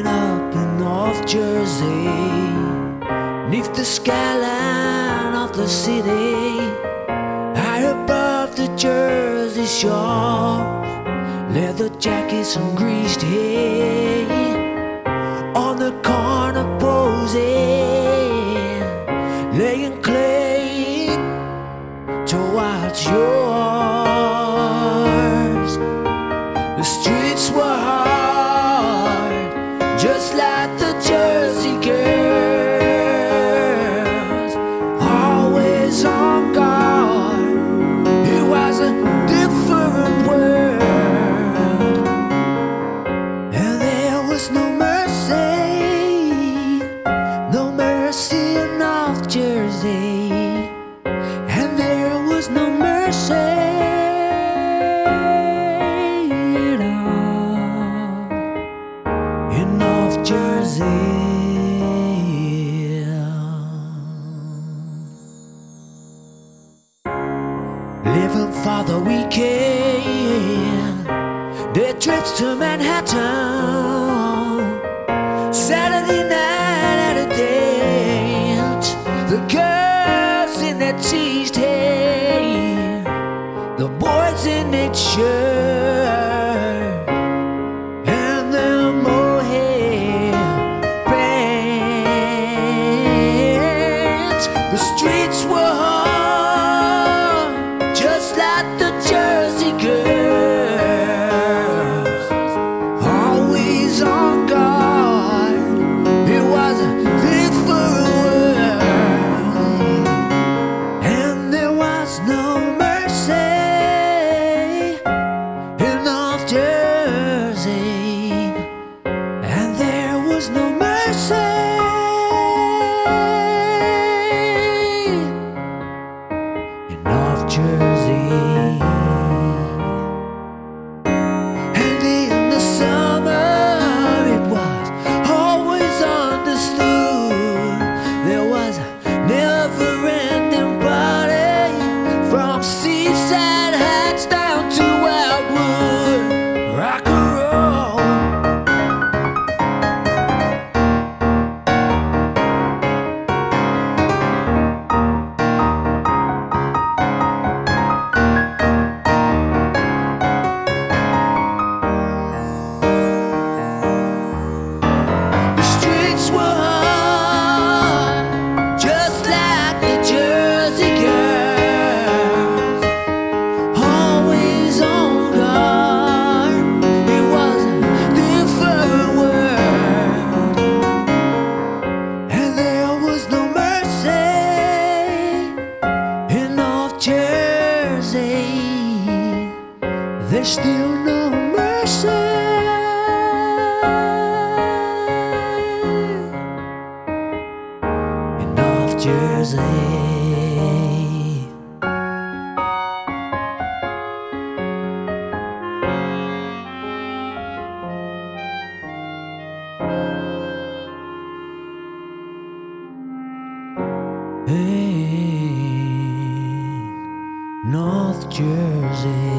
up in North Jersey, neath the skyline of the city, high above the Jersey shore, leather jackets and greased hay, on the corner posing, laying claim to what's yours. The streets were hard, just like the Jersey girls, always on guard. It was a different world, and there was no mercy, no mercy in North Jersey, and there was no mercy in North Jersey. Living for the weekend, their trips to Manhattan, Saturday night at a dance, the girls in their teased hair, the boys in their shirt, and their mohair bands. The streets were hard, just like the Jersey girls, always on guard. It was a different world, and there was no mercy in North Jersey, and there was no mercy in North Jersey. And in the summer it was always understood there was a never-ending party, from Seaside Heights down to Wildwood. Rock and roll. The streets were hard, just like the Jersey girls, always on guard. It was a different world, and there was no mercy in North Jersey. There's still no mercy in North Jersey. Hey, North Jersey.